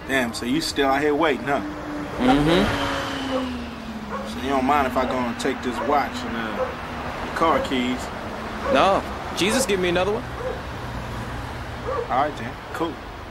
Damn, so you still out here waiting, huh? Mm-hmm. So you don't mind if I go and take this watch and the car keys? No, Jesus give me another one. All right then, cool.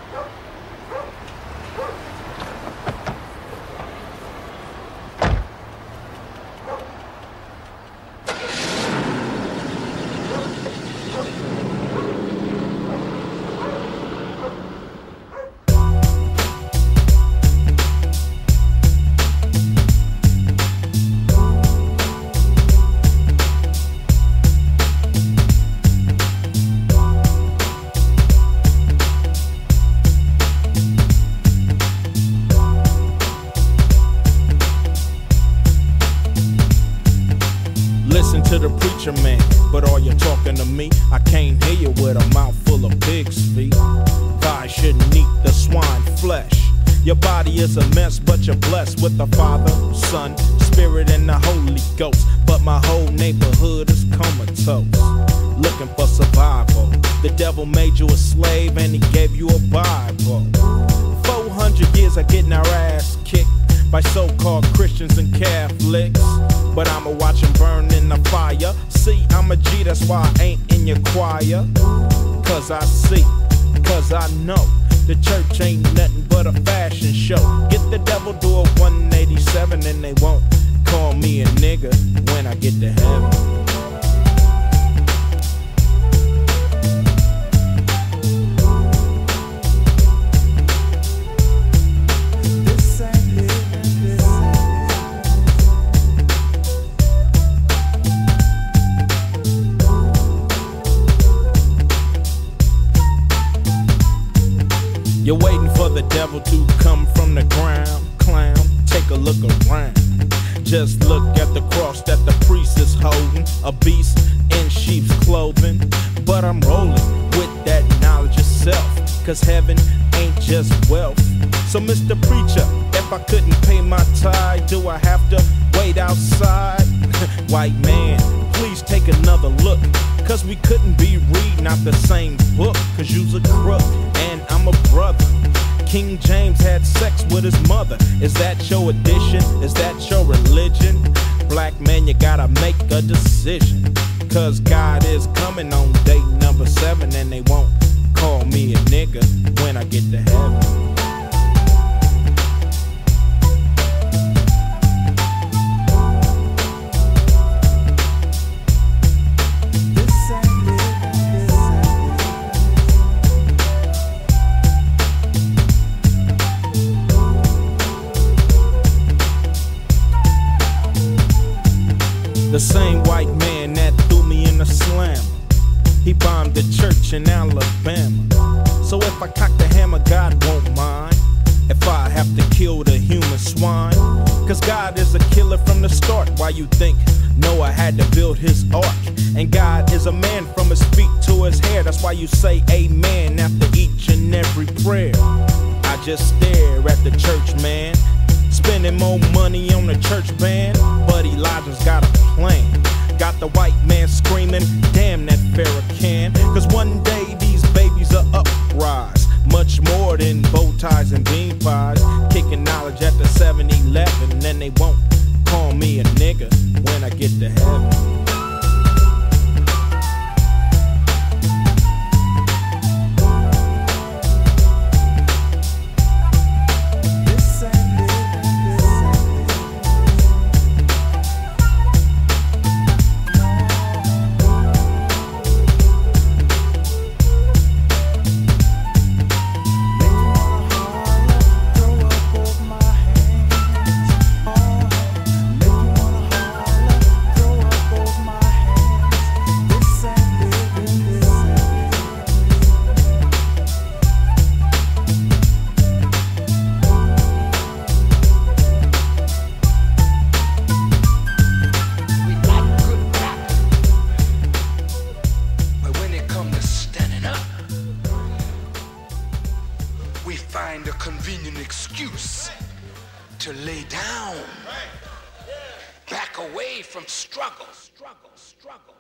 Listen to the preacher man, but are you talking to me? I can't hear you with a mouth full of pig's feet. Thigh shouldn't eat the swine flesh. Your body is a mess, but you're blessed with the Father, Son, Spirit, and the Holy Ghost. But my whole neighborhood is comatose, looking for survival. The devil made you a slave and he gave you a Bible. 400 years of getting our ass kicked by so-called Christians and Catholics, but I'ma watch them burn in the fire. See, I'm a G, that's why I ain't in your choir. Cause I see, cause I know the church ain't nothing but a fashion show. Get the devil do a 187 and they won't call me a nigga when I get to heaven. You're waiting for the devil to come from the ground. Clown, take a look around. Just look at the cross that the priest is holding. A beast in sheep's clothing. But I'm rolling with that knowledge of self, cause heaven ain't just wealth. So Mr. Preacher, if I couldn't pay my tithe, do I have to wait outside? White man, please take another look, cause we couldn't be reading out the same book. Cause you's a crook and I'm a brother. King James had sex with his mother. Is that your addition? Is that your religion? Black man, you gotta make a decision, cause God is coming on day number 7 and they won't call me a nigga when I get to heaven. The same white man that threw me in the slammer, he bombed the church in Alabama. So if I cock the hammer, God won't mind if I have to kill the human swine. Cause God is a killer from the start. Why you think Noah had to build his ark? And God is a man from his feet to his hair. That's why you say amen after each and every prayer. I just stare at the church man, spending more money on the church band. But Elijah's got a plan. Got the white man screaming, damn that Farrakhan. Cause one day these babies are uprise, much more than bow ties and bean pies. Kicking knowledge at the 7-Eleven, and then they won't call me a nigga when I get to heaven. Find a convenient excuse to lay down, back away from struggle.